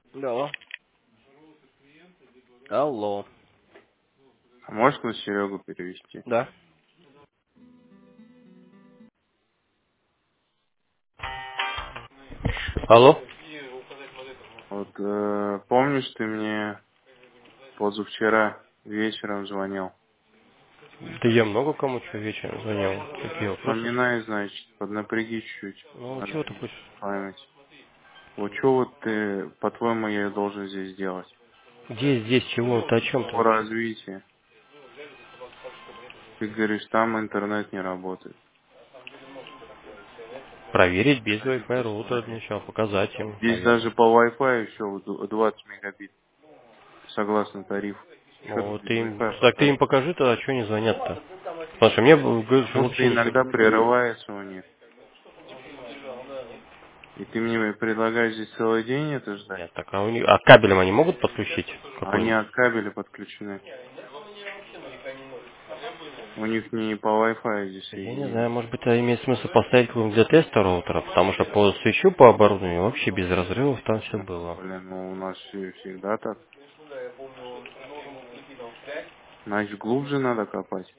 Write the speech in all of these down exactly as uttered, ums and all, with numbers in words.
Да. Алло. А можешь на Серегу перевести? Да. Алло. Вот э, помнишь, ты мне позавчера вечером звонил? Да я много кому что вечером звонил. Какие вопросы? Вспоминай, значит, поднапряги чуть-чуть, Ну, чего ты напряги хочешь? память. Вот что вот ты, по-твоему, я должен здесь делать? Где здесь чего? Ты о чем ты По вообще? развитию. Ты говоришь, там интернет не работает. Проверить без Дай Wi-Fi роутера для посмотреть. начала, показать им, Здесь даже наверное. по Wi-Fi еще вот ду- двадцать мегабит, согласно тарифу. Что Ну, ты вот без ты им, Wi-Fi так ты им показываешь? покажи тогда, что они звонят-то. Потому что мне говорят, что Потому что вообще ничего. иногда прерывается у них. И ты мне предлагаешь здесь целый день это ждать? Нет, так а, у них, а кабелем они могут подключить А они какой-нибудь? от кабеля подключены. У них не по Wi-Fi здесь Я не знаю, соединение. может быть, это имеет смысл поставить какой-нибудь для теста роутера, потому что по свечу, по оборудованию вообще без разрывов там все Ну, было. блин, ну у нас все всегда так. Значит, глубже надо копать.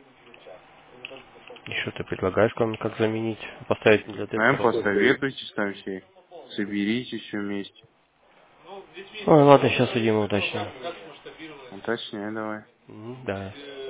И что ты предлагаешь, кому как заменить, поставить Не для теста знаю, роутер? посоветуйтесь там все. Соберитесь все вместе. Ой, ладно, сейчас идем уточним. Уточняй давай. Мгм, да.